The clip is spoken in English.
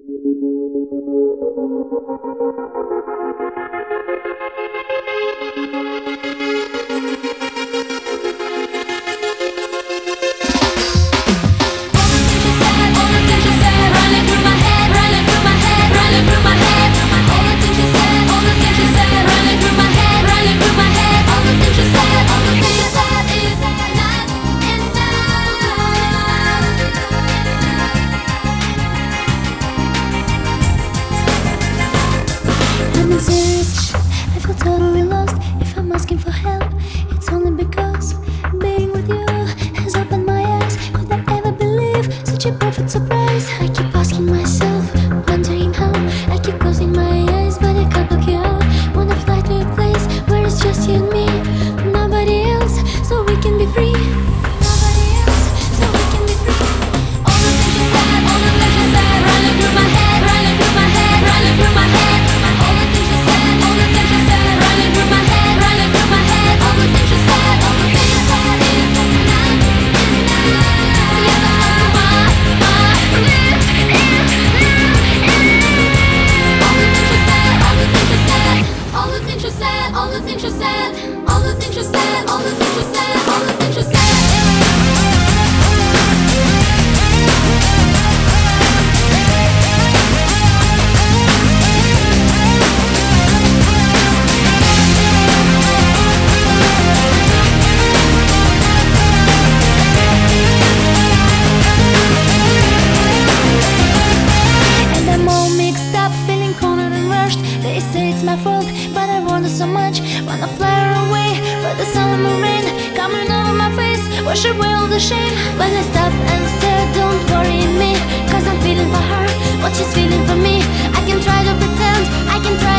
I'm serious, I feel totally lost. If I'm asking for help, it's only because being with you has opened my eyes. Could I ever believe such a perfect surprise? I keep asking myself, wondering how. I keep closing my eyes, but I can't block you out. Wanna fly to a place where it's just you and me, nobody else, so we can be free. Nobody else, so we can be free. All the things you said, all the things you said, running through my head, running through my head, running through my head. All the things you said, all the things you said, running through my head, running through my head. All the things you said, all the things you said is enough, enough. Yes, all the things you said, all the things you said, all the things you said, all the things you said, all the things you said. They say it's my fault, but I want it so much. Wanna fly away, but the sun and the rain coming over my face, wash away all the shame. When I stop and stare, don't worry me, cause I'm feeling for her what she's feeling for me. I can try to pretend, I can try